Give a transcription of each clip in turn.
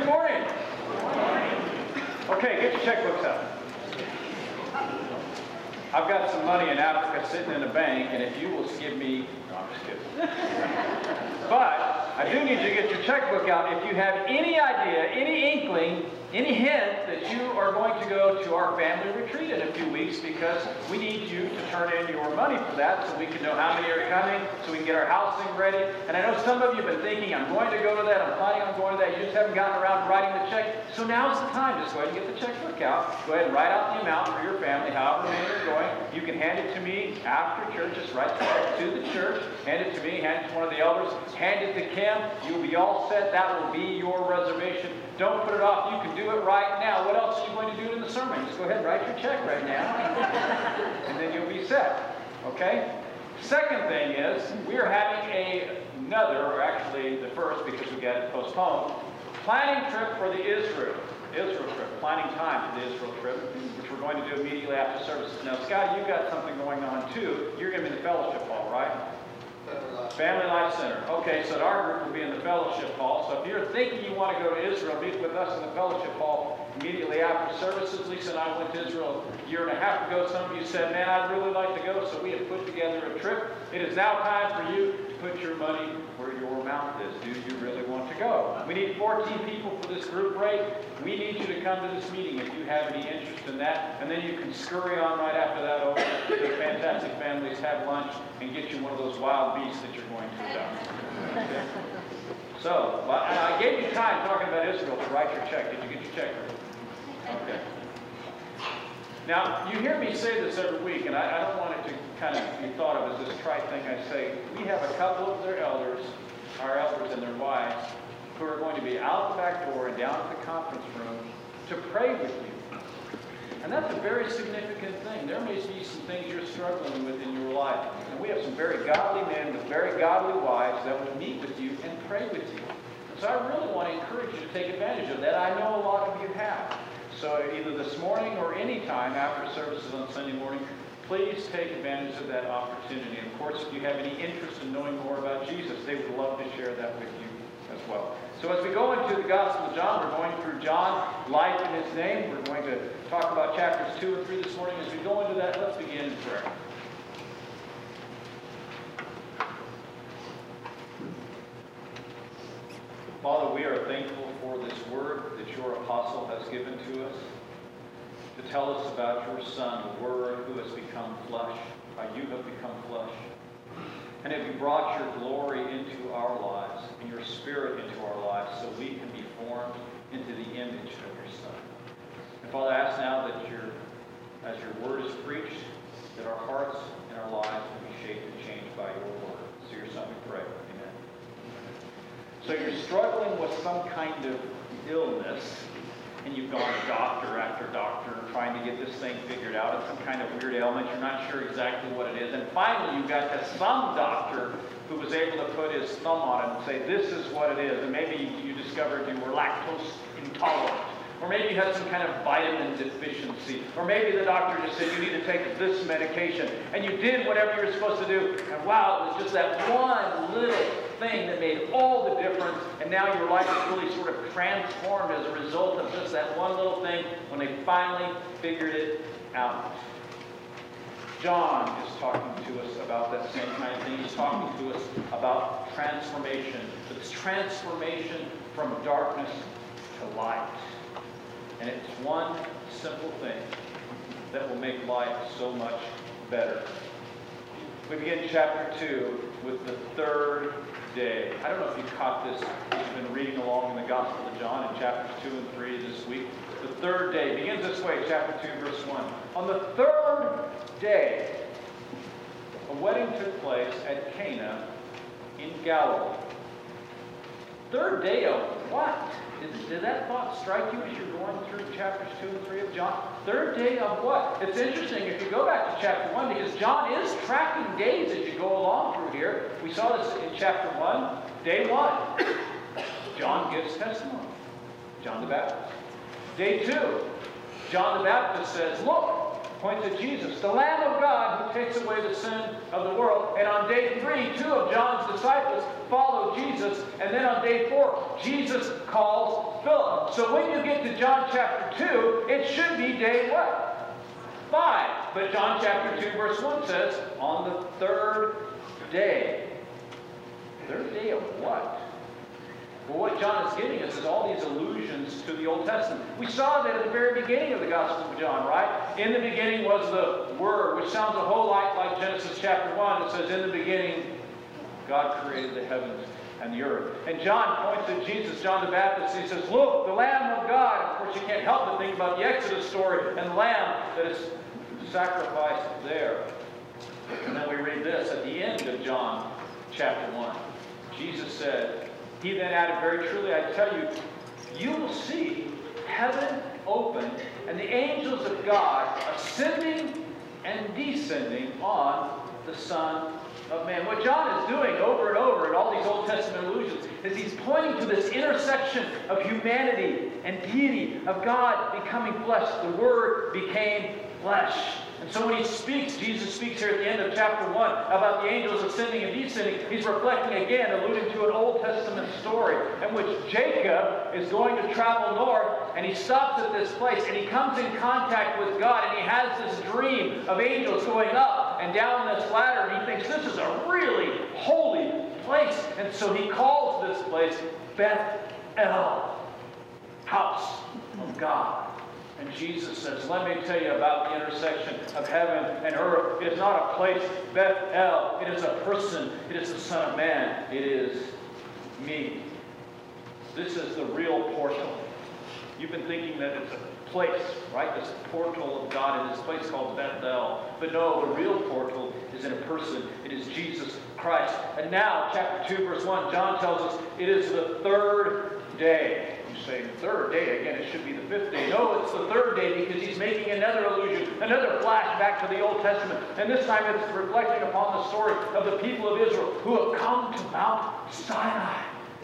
morning. Okay, get your checkbooks out. I've got some money in Africa sitting in a bank, and if you will give me... No, I'm just kidding. But I do need you to get your checkbook out if you have any idea, any inkling, any hint that you are going to go to our family retreat in a few weeks, because we need you to turn in your money for that so we can know how many are coming, so we can get our housing ready. And I know some of you have been thinking, I'm going to go to that, I'm planning on going to that. You just haven't gotten around to writing the check. So now's the time. Just go ahead and get the checkbook out. Go ahead and write out the amount for your family, however many are going. You can hand it to me after church. Just write the check to the church. Hand it to me. Hand it to one of the elders. Hand it to Kim. You'll be all set. That will be your reservation. Don't put it off. You can do it right now. What else are you going to do in the sermon? Just go ahead and write your check right now. And then you'll be set. Okay? Second thing is, we are having another, or actually the first because we got it postponed, planning trip for the Israel trip, planning time for the Israel trip, which we're going to do immediately after services. Now, Scott, you've got something going on too. You're going to be in the fellowship hall, right? Family Life Center. Okay, so our group will be in the fellowship hall. So if you're thinking you want to go to Israel, meet with us in the fellowship hall immediately after services. Lisa and I went to Israel a year and a half ago. Some of you said, man, I'd really like to go. So we have put together a trip. It is now time for you to put your money where your mouth is. Do you really want to go? We need 14 people for this group rate. We need you to come to this meeting if you have any interest in that. And then you can scurry on right after that over to the Fantastic Families, have lunch, and get you one of those wild beasts that you're going to adopt. Okay. So, I gave you time talking about Israel to write your check. Did you get your check? Okay. Now, you hear me say this every week, and I don't want it to kind of be thought of as this trite thing I say. We have a couple of their elders, our elders and their wives, who are going to be out the back door and down at the conference room to pray with you. And that's a very significant thing. There may be some things you're struggling with in your life. And we have some very godly men with very godly wives that will meet with you and pray with you. So I really want to encourage you to take advantage of that. I know a lot of you have. So either this morning or any time after services on Sunday morning, please take advantage of that opportunity. And of course, if you have any interest in knowing more about Jesus, they would love to share that with you as well. So as we go into the Gospel of John, we're going through John, life in his name. We're going to talk about chapters 2 and 3 this morning. As we go into that, let's begin in prayer. Father, we are thankful for this word that your apostle has given to us to tell us about your Son, the Word who has become flesh, how you have become flesh. And have you brought your glory into our lives and your Spirit into our lives so we can be formed into the image of your Son. And Father, I ask now that as your word is preached, that our hearts and our lives will be shaped and changed by your word. So your Son we pray. Amen. So you're struggling with some kind of illness, and you've gone doctor after doctor trying to get this thing figured out. It's some kind of weird ailment. You're not sure exactly what it is. And finally, you got to some doctor who was able to put his thumb on it and say, this is what it is. And maybe you discovered you were lactose intolerant. Or maybe you had some kind of vitamin deficiency. Or maybe the doctor just said, you need to take this medication. And you did whatever you were supposed to do. And wow, it was just that one little thing that made all the difference. And now your life is really sort of transformed as a result of just that one little thing when they finally figured it out. John is talking to us about that same kind of thing. He's talking to us about transformation. It's transformation from darkness to light. And it's one simple thing that will make life so much better. We begin chapter 2 with the third day. I don't know if you caught this. We've been reading along in the Gospel of John in chapters 2 and 3 this week. The third day begins this way, chapter 2, verse 1. On the third day, a wedding took place at Cana in Galilee. Third day of what? Did that thought strike you as you're going through chapters 2 and 3 of John? Third day of what? It's interesting if you go back to chapter 1, because John is tracking days as you go along through here. We saw this in chapter 1, day 1. John gives testimony. John the Baptist. Day 2, John the Baptist says, look, points at Jesus, the Lamb of God who takes away the sin of the world. And on day 3, 2 of John's disciples follow Jesus. And then on day 4, Jesus calls Philip. So when you get to John chapter 2, it should be day what? 5. But John chapter 2 verse 1 says, on the 3rd day. 3rd day of what? Well, what John is giving us is all these allusions to the Old Testament. We saw that at the very beginning of the Gospel of John, right? In the beginning was the Word, which sounds a whole lot like Genesis chapter 1. It says, in the beginning, God created the heavens and the earth. And John points at Jesus, John the Baptist. He says, look, the Lamb of God. Of course, you can't help but think about the Exodus story and the Lamb that is sacrificed there. And then we read this at the end of John chapter 1. Jesus said, he then added, very truly, I tell you, you will see heaven open and the angels of God ascending and descending on the Son of Man. What John is doing over and over in all these Old Testament allusions is he's pointing to this intersection of humanity and deity, of God becoming flesh. The Word became flesh. And so when he speaks, Jesus speaks here at the end of chapter 1 about the angels ascending and descending. He's reflecting again, alluding to an Old Testament story in which Jacob is going to travel north, and he stops at this place, and he comes in contact with God, and he has this dream of angels going up and down this ladder, and he thinks this is a really holy place. And so he calls this place Beth-El, house of God. And Jesus says, let me tell you about the intersection of heaven and earth. It is not a place, Beth-El. It is a person. It is the Son of Man. It is me. This is the real portal. You've been thinking that it's a place, right? This portal of God in this place called Beth-El. But no, the real portal is in a person. It is Jesus Christ. And now, chapter 2, verse 1, John tells us it is the 3rd day. You say, the 3rd day? Again, it should be the 5th day. No, it's the 3rd day because he's making another allusion, another flashback to the Old Testament. And this time it's reflecting upon the story of the people of Israel who have come to Mount Sinai.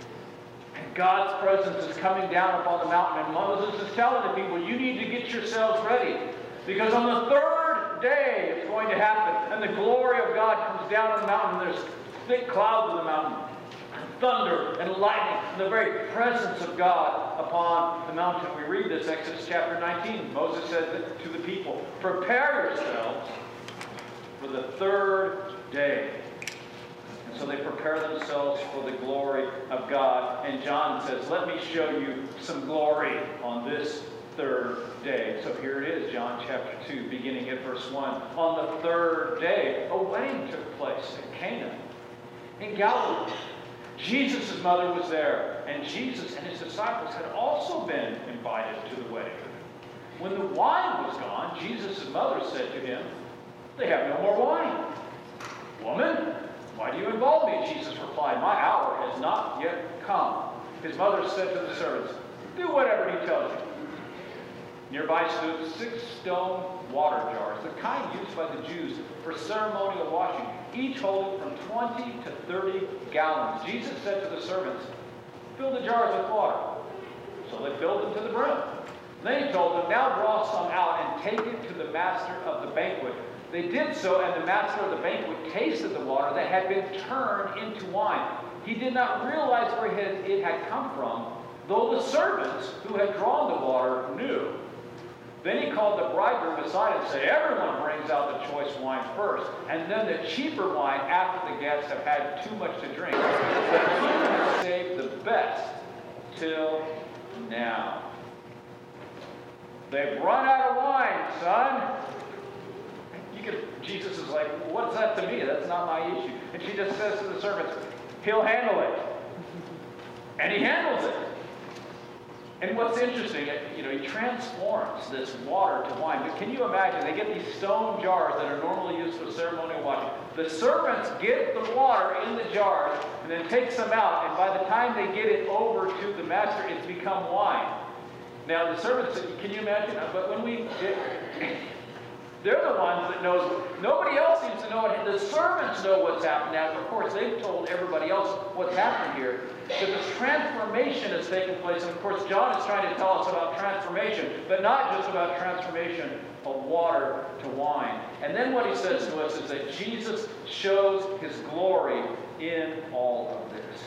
And God's presence is coming down upon the mountain. And Moses is telling the people, you need to get yourselves ready. Because on the 3rd day it's going to happen. And the glory of God comes down on the mountain. And there's thick clouds on the mountain. Thunder and lightning, and the very presence of God upon the mountain. We read this, Exodus chapter 19. Moses said to the people, prepare yourselves for the 3rd day. And so they prepare themselves for the glory of God. And John says, let me show you some glory on this 3rd day. So here it is, John chapter 2, beginning at verse 1. On the 3rd day, a wedding took place in Cana, in Galilee. Jesus' mother was there, and Jesus and his disciples had also been invited to the wedding. When the wine was gone, Jesus' mother said to him, they have no more wine. Woman, why do you involve me? Jesus replied, my hour has not yet come. His mother said to the servants, do whatever he tells you. Nearby stood 6 stone water jars, the kind used by the Jews for ceremonial washing, each holding from 20 to 30 gallons. Jesus said to the servants, fill the jars with water. So they filled them to the brim. Then he told them, now draw some out and take it to the master of the banquet. They did so, and the master of the banquet tasted the water that had been turned into wine. He did not realize where it had come from, though the servants who had drawn the water knew. Then he called the bridegroom aside and said, everyone brings out the choice wine first, and then the cheaper wine after the guests have had too much to drink. But he has saved the best till now. They've run out of wine, son. Jesus is like, what's that to me? That's not my issue. And she just says to the servants, he'll handle it. And he handles it. And what's interesting, he transforms this water to wine. But can you imagine? They get these stone jars that are normally used for ceremonial washing. The servants get the water in the jars and then takes them out. And by the time they get it over to the master, it's become wine. Now, the servants, can you imagine? But when we did... They're the ones that knows. Nobody else seems to know it. The servants know what's happened now. Of course, they've told everybody else what's happened here. That this transformation has taken place. And of course, John is trying to tell us about transformation, but not just about transformation of water to wine. And then what he says to us is that Jesus shows his glory in all of this.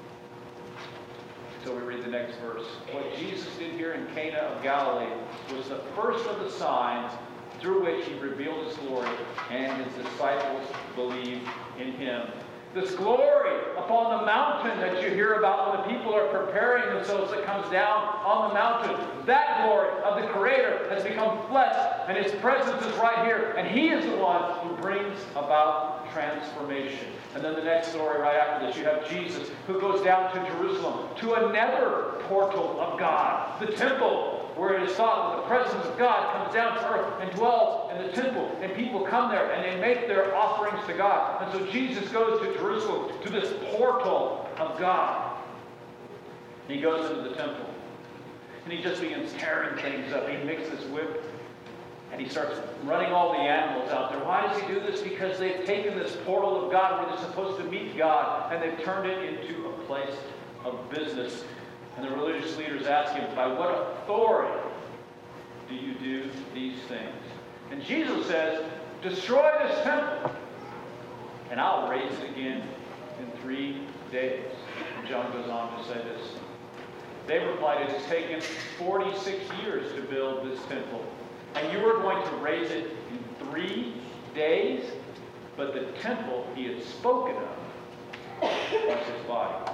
So we read the next verse. What Jesus did here in Cana of Galilee was the first of the signs through which he revealed his glory, and his disciples believed in him. This glory upon the mountain that you hear about when the people are preparing themselves that comes down on the mountain, that glory of the Creator has become flesh, and his presence is right here, and he is the one who brings about transformation. And then the next story right after this, you have Jesus who goes down to Jerusalem, to another portal of God, the temple, where it is thought that the presence of God comes down to earth and dwells in the temple. And people come there and they make their offerings to God. And so Jesus goes to Jerusalem, to this portal of God. And he goes into the temple. And he just begins tearing things up. He makes this whip. And he starts running all the animals out there. Why does he do this? Because they've taken this portal of God where they're supposed to meet God, and they've turned it into a place of business. And the religious leaders ask him, by what authority do you do these things? And Jesus says, destroy this temple, and I'll raise it again in 3 days. And John goes on to say this. They replied, it has taken 46 years to build this temple, and you are going to raise it in 3 days? But the temple he had spoken of was his body.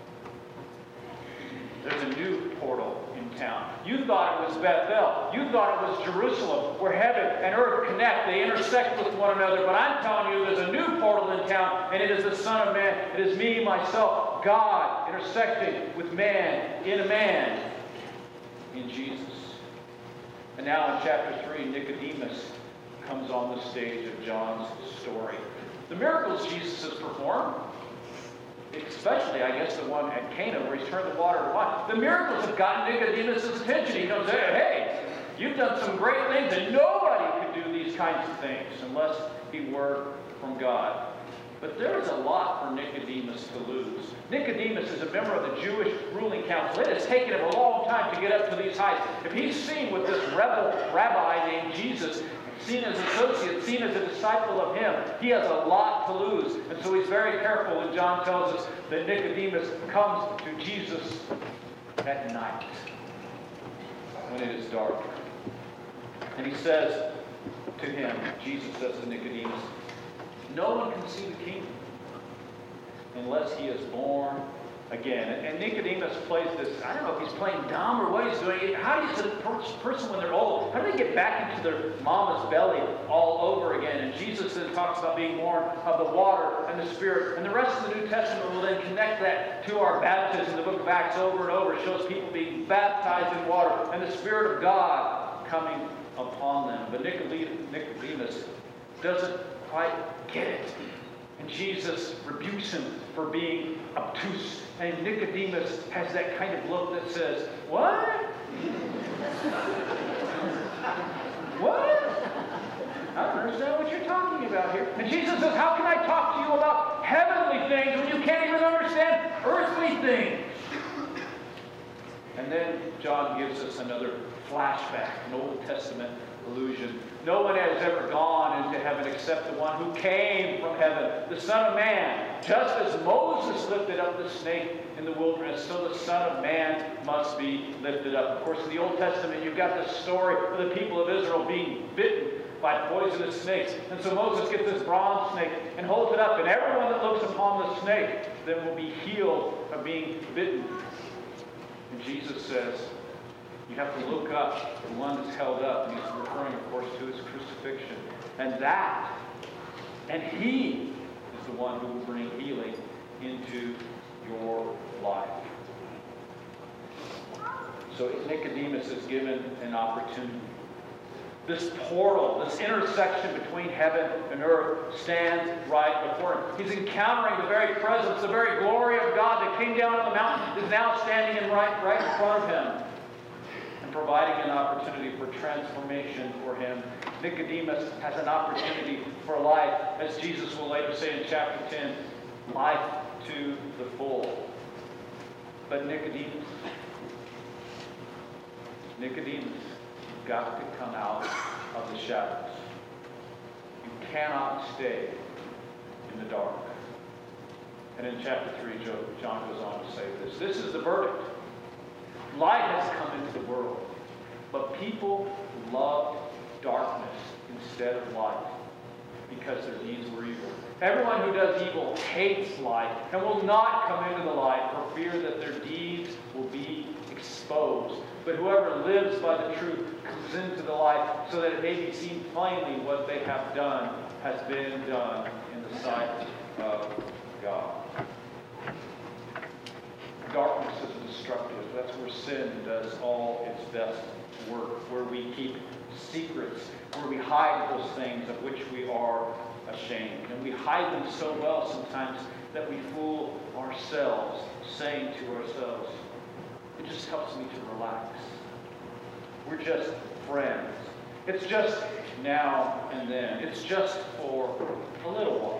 There's a new portal in town. You thought it was Bethel. You thought it was Jerusalem, where heaven and earth connect. They intersect with one another. But I'm telling you, there's a new portal in town, and it is the Son of Man. It is me, myself, God, intersecting with man, in a man, in Jesus. And now in chapter 3, Nicodemus comes on the stage of John's story. The miracles Jesus has performed, especially, I guess, the one at Cana where he's turned the water to wine. The miracles have gotten Nicodemus' attention. He goes, hey, you've done some great things, and nobody could do these kinds of things unless he were from God. But there is a lot for Nicodemus to lose. Nicodemus is a member of the Jewish ruling council. It has taken him a long time to get up to these heights. If he's seen with this rebel rabbi named Jesus, seen as an associate, seen as a disciple of him, he has a lot to lose. And so he's very careful, and John tells us that Nicodemus comes to Jesus at night when it is dark. And he says to him, Jesus says to Nicodemus, no one can see the kingdom unless he is born again. And Nicodemus plays this, I don't know if he's playing dumb or what he's doing. How do you, a person when they're old, how do they get back into their mama's belly all over again? And Jesus then talks about being born of the water and the Spirit. And the rest of the New Testament will then connect that to our baptism. The book of Acts over and over shows people being baptized in water and the Spirit of God coming upon them. But Nicodemus doesn't quite get it. And Jesus rebukes him for being obtuse. And Nicodemus has that kind of look that says, what? What? I don't understand what you're talking about here. And Jesus says, how can I talk to you about heavenly things when you can't even understand earthly things? And then John gives us another flashback, an Old Testament allusion. No one has ever gone into heaven except the one who came from heaven, the Son of Man. Just as Moses lifted up the snake in the wilderness, so the Son of Man must be lifted up. Of course, in the Old Testament, you've got the story of the people of Israel being bitten by poisonous snakes. And so Moses gets this bronze snake and holds it up, and everyone that looks upon the snake then will be healed of being bitten. And Jesus says, you have to look up the one that's held up. And he's referring, of course, to his crucifixion. And he is the one who will bring healing into your life. So Nicodemus is given an opportunity. This portal, this intersection between heaven and earth stands right before him. He's encountering the very presence, the very glory of God that came down on the mountain is now standing right in front of him, and providing an opportunity for transformation for him. Nicodemus has an opportunity for life, as Jesus will later say in chapter 10, life to the full. But Nicodemus, you've got to come out of the shadows. You cannot stay in the dark. And in chapter 3, John goes on to say this. This is the verdict. Light has come into the world, but people loved darkness instead of light because their deeds were evil. Everyone who does evil hates light and will not come into the light for fear that their deeds will be exposed. But whoever lives by the truth comes into the light so that it may be seen plainly what they have done has been done in the sight of God. Darkness is destructive. That's where sin does all its best work, where we keep secrets, where we hide those things of which we are ashamed. And we hide them so well sometimes that we fool ourselves, saying to ourselves, it just helps me to relax. We're just friends. It's just now and then. It's just for a little while.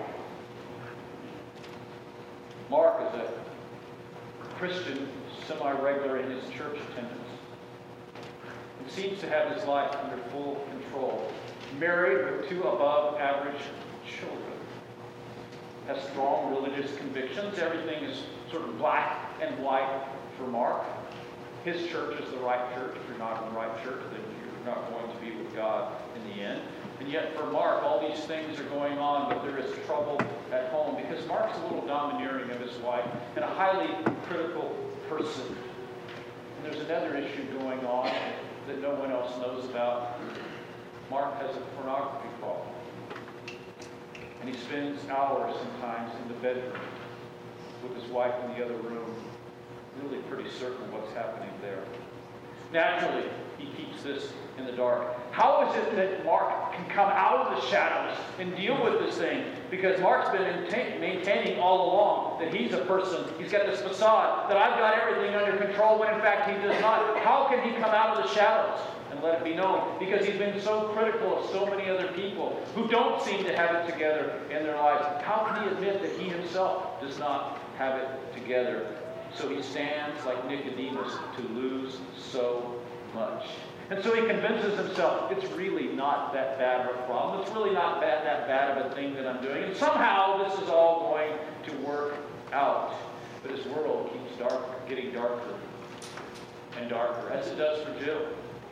Mark is a Christian, semi-regular in his church attendance. He seems to have his life under full control. Married with 2 above-average children. Has strong religious convictions. Everything is sort of black and white for Mark. His church is the right church. If you're not in the right church, then you're not going to be with God in the end. And yet for Mark, all these things are going on, but there is trouble at home because Mark's a little domineering of his wife and a highly critical person. And there's another issue going on that no one else knows about. Mark has a pornography problem. And he spends hours sometimes in the bedroom with his wife in the other room, really pretty certain what's happening there. Naturally, he keeps this in the dark. How is it that Mark can come out of the shadows and deal with this thing? Because Mark's been maintaining all along that he's a person, he's got this facade, that I've got everything under control, when in fact he does not. How can he come out of the shadows and let it be known? Because he's been so critical of so many other people who don't seem to have it together in their lives. How can he admit that he himself does not have it together? So he stands like Nicodemus to lose so much. And so he convinces himself, it's really not that bad of a problem. It's really not that bad of a thing that I'm doing. And somehow this is all going to work out. But his world keeps getting darker and darker, as it does for Jill.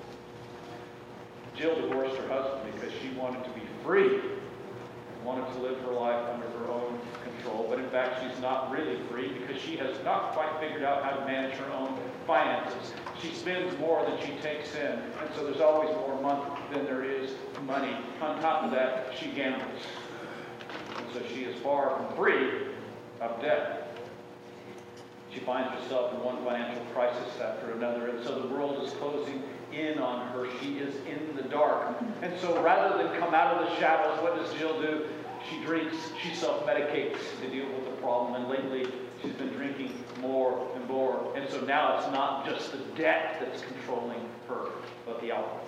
Jill divorced her husband because she wanted to be free, wanted to live her life under her own control. But in fact, she's not really free because she has not quite figured out how to manage her own finances. She spends more than she takes in, and so there's always more money than there is money. On top of that, she gambles. And so she is far from free of debt. She finds herself in one financial crisis after another, and so the world is closing in on her. She is in the dark. And so rather than come out of the shadows, what does Jill do? She drinks, she self-medicates to deal with the problem, and lately she's been drinking more and more. And so now it's not just the debt that's controlling her, but the alcohol.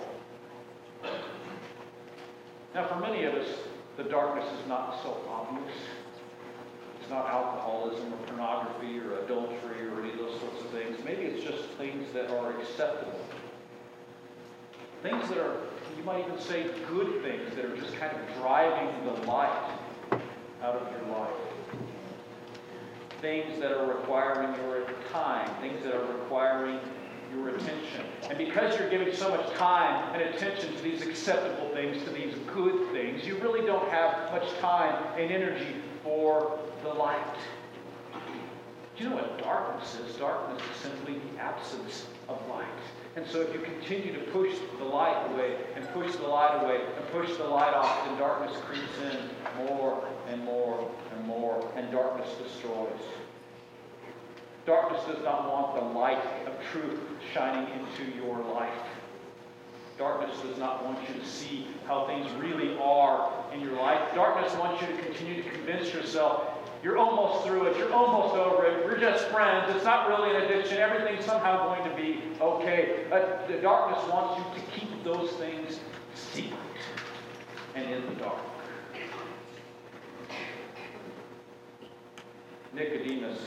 Now for many of us, the darkness is not so obvious. It's not alcoholism or pornography or adultery or any of those sorts of things. Maybe it's just things that are acceptable. Things that are, you might even say, good things that are just kind of driving the light out of your life. Things that are requiring your time. Things that are requiring your attention. And because you're giving so much time and attention to these acceptable things, to these good things, you really don't have much time and energy for the light. Do you know what darkness is? Darkness is simply the absence of light. And so if you continue to push the light away and push the light away and push the light off, then darkness creeps in more and more and more, and darkness destroys. Darkness does not want the light of truth shining into your life. Darkness does not want you to see how things really are in your life. Darkness wants you to continue to convince yourself you're almost through it, you're almost over it, we're just friends, it's not really an addiction, everything's somehow going to be okay. The darkness wants you to keep those things secret. and in the dark. Nicodemus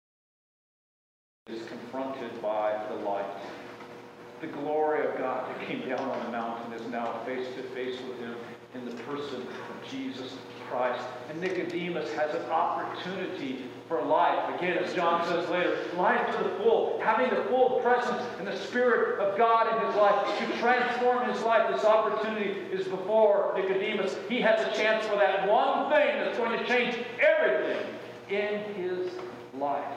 is confronted by the light. The glory of God that came down on the mountain is now face to face with him in the person of Jesus Christ. And Nicodemus has an opportunity for life. Again, as John says later, life to the full, having the full presence and the Spirit of God in his life to transform his life. This opportunity is before Nicodemus. He has a chance for that one thing that's going to change everything in his life.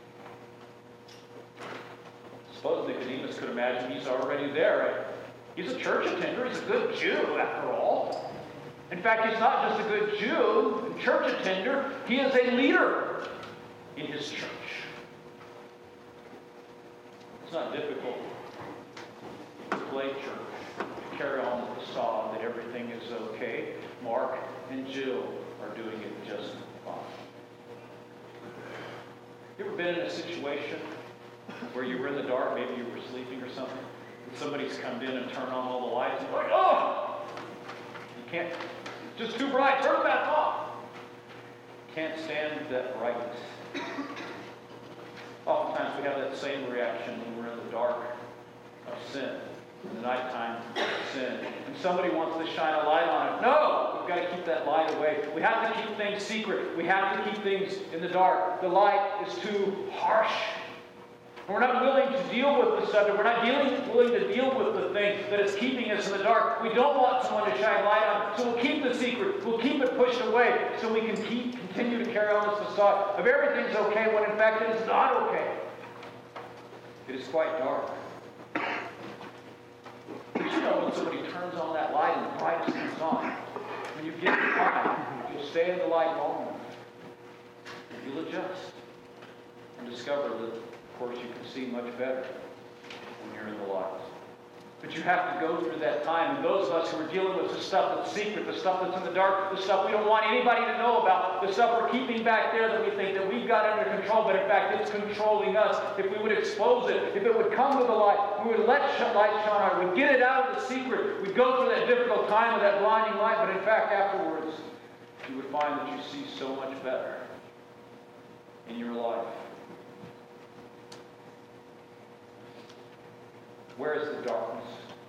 Suppose Nicodemus could imagine he's already there. Right? He's a church attender. He's a good Jew, after all. In fact, he's not just a good Jew and church attender. He is a leader in his church. It's not difficult to play church, to carry on the facade that everything is okay. Mark and Jill are doing it just fine. You ever been in a situation where you were in the dark, maybe you were sleeping or something, and somebody's come in and turned on all the lights, and you're like, oh! You can't, it's just too bright, turn it back off. Can't stand that brightness. Oftentimes we have that same reaction when we're in the dark of sin, in the nighttime of sin, and somebody wants to shine a light on it. No! We've got to keep that light away. We have to keep things secret. We have to keep things in the dark. The light is too harsh. We're not willing to deal with the subject. We're not willing to deal with the thing that is keeping us in the dark. We don't want someone to shine light on it, so we'll keep the secret. We'll keep it pushed away so we can continue to carry on this facade of everything's okay when in fact it is not okay. It is quite dark. But you know when somebody turns on that light and the brightness comes on, when you get the time, you'll stay in the light long enough. You'll adjust and discover that, of course, you can see much better when you're in the light. But you have to go through that time. And those of us who are dealing with the stuff that's secret, the stuff that's in the dark, the stuff we don't want anybody to know about, the stuff we're keeping back there that we think that we've got under control, but in fact it's controlling us. If we would expose it, if it would come to the light, we would let light shine on it. We'd get it out of the secret. We'd go through that difficult time of that blinding light, but in fact afterwards, you would find that you see so much better in your life. Where is the darkness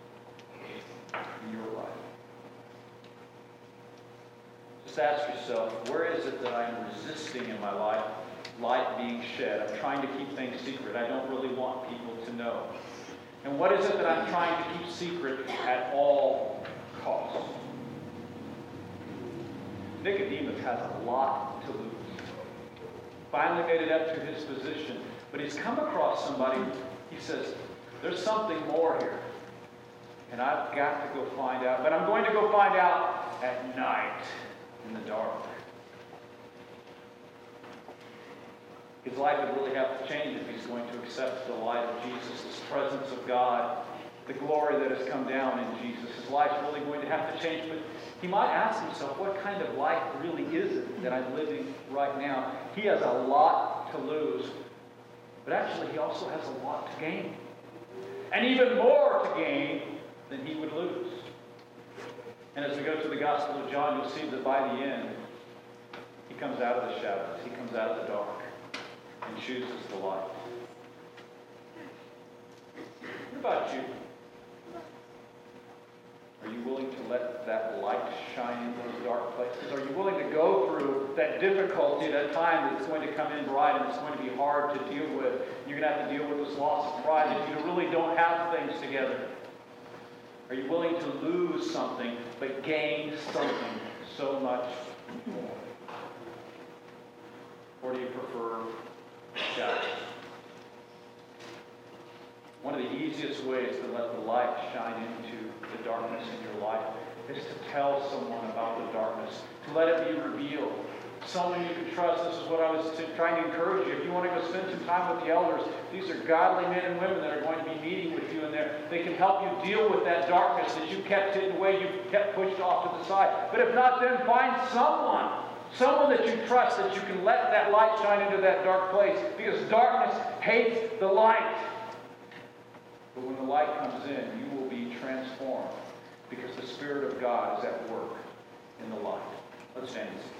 in your life? Just ask yourself, where is it that I'm resisting in my life, light being shed? I'm trying to keep things secret. I don't really want people to know. And what is it that I'm trying to keep secret at all costs? Nicodemus has a lot to lose. Finally made it up to his position, but he's come across somebody, he says, there's something more here. And I've got to go find out. But I'm going to go find out at night in the dark. His life would really have to change if he's going to accept the light of Jesus, this presence of God, the glory that has come down in Jesus. His life's really going to have to change. But he might ask himself, what kind of life really is it that I'm living right now? He has a lot to lose. But actually, he also has a lot to gain. And even more to gain than he would lose. And as we go through the Gospel of John, you'll see that by the end, he comes out of the shadows. He comes out of the dark and chooses the light. What about you? Are you willing to let that light shine in those dark places? Are you willing to go through that difficulty, that time that's going to come in bright and it's going to be hard to deal with? You're going to have to deal with this loss of pride that you really don't have things together. Are you willing to lose something but gain something so much more? Or do you prefer shadows? One of the easiest ways to let the light shine into the darkness in your life is to tell someone about the darkness, to let it be revealed. Someone you can trust. This is what I was trying to encourage you. If you want to go spend some time with the elders, these are godly men and women that are going to be meeting with you in there. They can help you deal with that darkness that you kept hidden away, you kept pushed off to the side. But if not, then find someone that you trust, that you can let that light shine into that dark place. Because darkness hates the light. But when the light comes in, you will be transformed because the Spirit of God is at work in the light. Let's stand and sing.